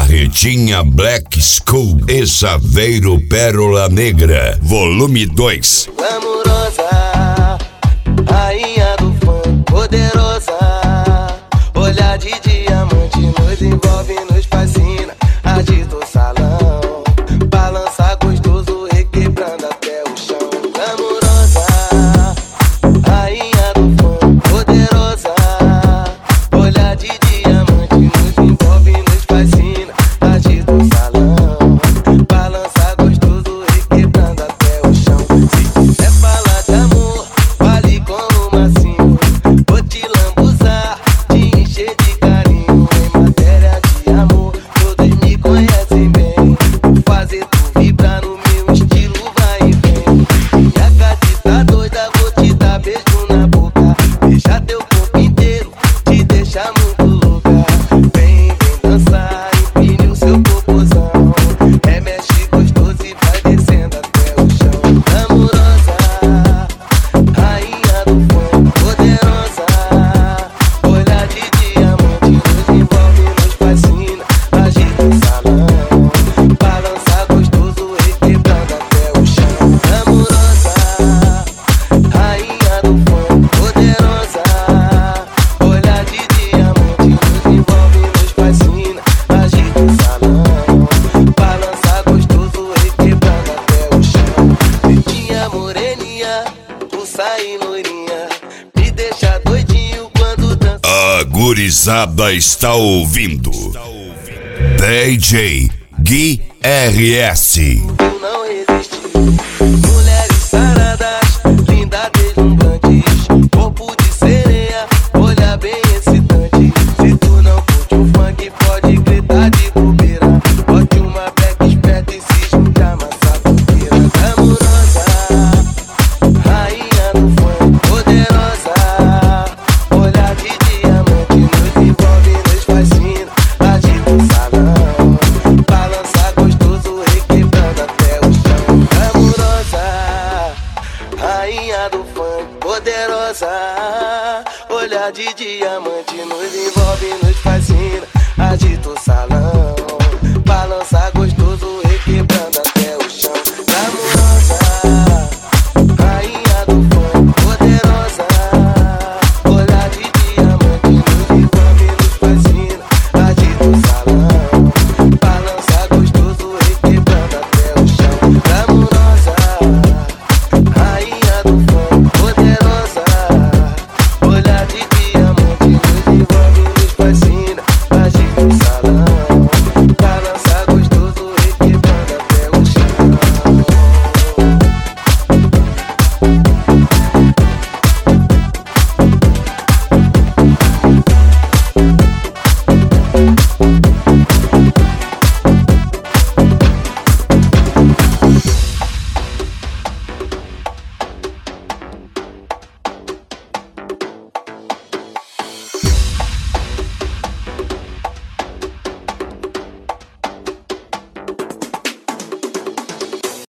Barretinha Black School e Saveiro Pérola Negra, volume 2. Glamurosa, rainha do funk, poderosa, olhar de diamante, nos envolve, nos fascina, agita o salão, balança gostoso, requebrando até o chão. Glamurosa, rainha do funk, poderosa, olhar de diamante, nos envolve, nos fascina, agita o salão, balança gostoso, requebrando até o chão. Se quiser falar de amor, fale com o Massinho, vou te lambuzar, te encher de carinho. Em matéria de amor, todos me conhecem bem, vou fazer tu vibrar no meu estilo, vai e vem. Minha gatita doida, vou te dar beijo na boca, deixar teu corpo inteiro, te deixar muito louca. Vem, vem dançar, empine o seu popozão, mexe gostoso e vai descendo até o chão. Glamurosa, rainha do funk, poderosa, olhar de diamante, nos envolve, nos fascina, agita o salão, balança gostoso, requebrando até o chão. Glamurosa, rainha do funk, poderosa, olhar de diamante, nos envolve, nos fascina, agita o salão, balança gostoso, requebrando até o chão. Pretinha, moreninha, tu sai loirinha, me deixa doidinho quando dança. A gurizada está ouvindo DJ Gui RS. Eu não resisti. Mulheres saradas, lindas, deslumbrantes, corpo de sereia, olhar bem excitante. Se tu não curte o funk, pode gritar de bobeira. Bote uma black esperta e se junte a massa fogueira. Glamurosa, rainha do funk, poderosa, olhar de diamante, nos envolve, nos fascina, agita o salão, balança gostoso, requebrando até o chão. Glamurosa, rainha do funk, poderosa, olhar de diamante, nos envolve, nos fascina, agita o salão, balança gostoso.